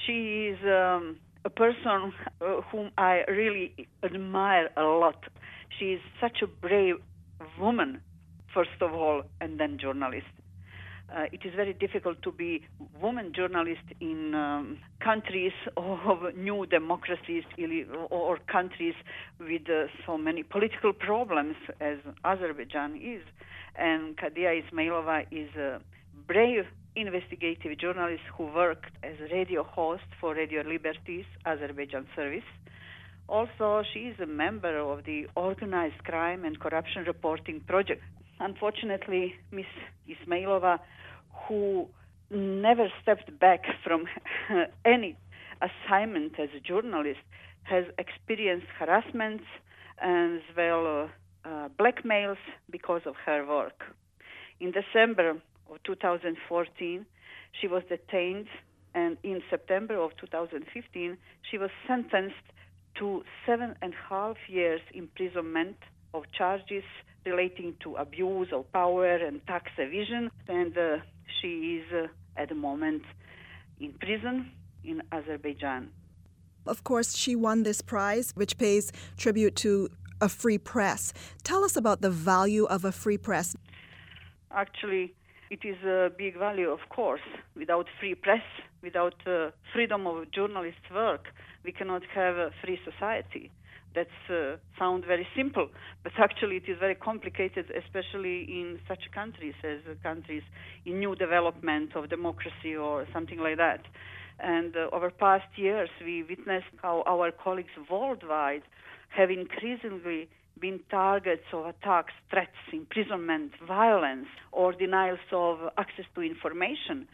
She is a person whom I really admire a lot. She is such a brave woman, first of all, and then journalist. It is very difficult to be woman journalist in countries of new democracies or countries with so many political problems as Azerbaijan is. And Kadia Ismailova is a brave investigative journalist who worked as a radio host for Radio Liberties Azerbaijan service. Also, she is a member of the Organized Crime and Corruption Reporting Project. Unfortunately, Ms. Ismailova, who never stepped back from any assignment as a journalist, has experienced harassments as well blackmails because of her work. In December of 2014, she was detained, and in September of 2015, she was sentenced to 7.5 years imprisonment of charges relating to abuse of power and tax evasion, and she is at the moment in prison in Azerbaijan. Of course, she won this prize, which pays tribute to a free press. Tell us about the value of a free press. Actually, it is a big value, of course. Without free press, without freedom of journalists' work, we cannot have a free society. That sounds very simple, but actually it is very complicated, especially in such countries as countries in new development of democracy or something like that. And over past years, we witnessed how our colleagues worldwide have increasingly been targets of attacks, threats, imprisonment, violence, or denials of access to information.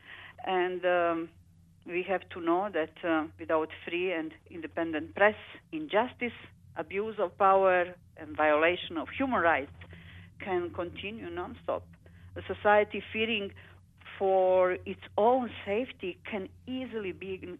And we have to know that without free and independent press, injustice, abuse of power, and violation of human rights can continue non-stop. A society fearing for its own safety can easily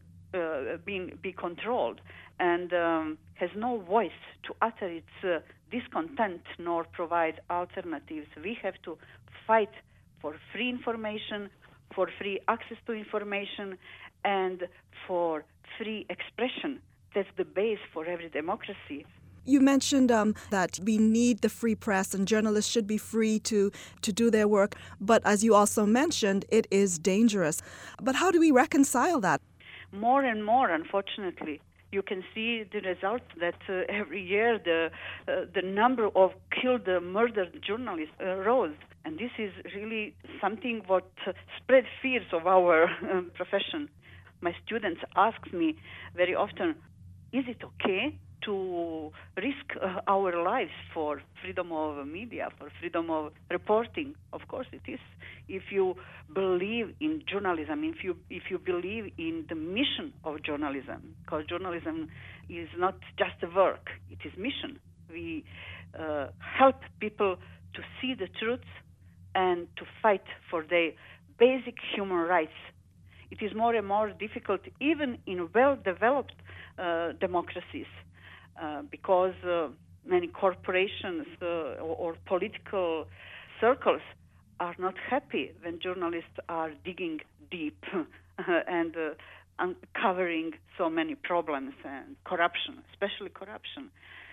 be controlled and has no voice to utter its discontent nor provide alternatives. We have to fight for free information, for free access to information, and for free expression. That's the base for every democracy. You mentioned that we need the free press and journalists should be free to do their work. But as you also mentioned, it is dangerous. But how do we reconcile that? More and more, unfortunately. You can see the result that every year the number of killed, murdered journalists rose. And this is really something what spread fears of our profession. My students ask me very often, is it okay to risk our lives for freedom of media, for freedom of reporting? Of course it is. If you believe in journalism, if you believe in the mission of journalism, because journalism is not just a work, it is mission. We help people to see the truth and to fight for their basic human rights. It is more and more difficult even in well-developed democracies because many corporations or political circles are not happy when journalists are digging deep and uncovering so many problems and corruption, especially corruption.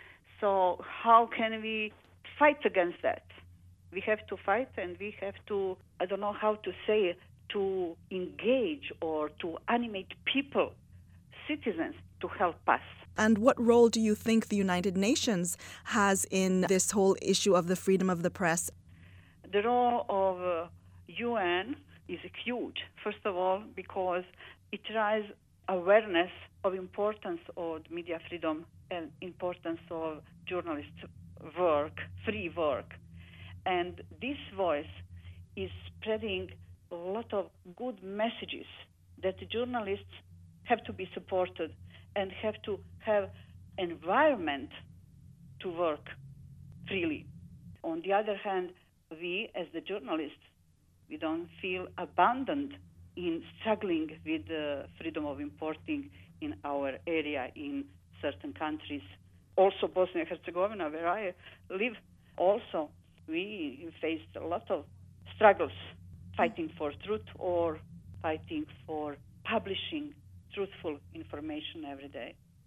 So how can we fight against that? We have to fight, and we have to, I don't know how to say it, to engage or to animate people, citizens, to help us. And what role do you think the United Nations has in this whole issue of the freedom of the press? The role of UN is huge, first of all, because it raises awareness of importance of media freedom and importance of journalists' work, free work. And this voice is spreading a lot of good messages that journalists have to be supported and have to have environment to work freely. On the other hand, we as the journalists, we don't feel abandoned in struggling with the freedom of reporting in our area in certain countries. Also Bosnia and Herzegovina, where I live, also we faced a lot of struggles fighting for truth or fighting for publishing truthful information every day.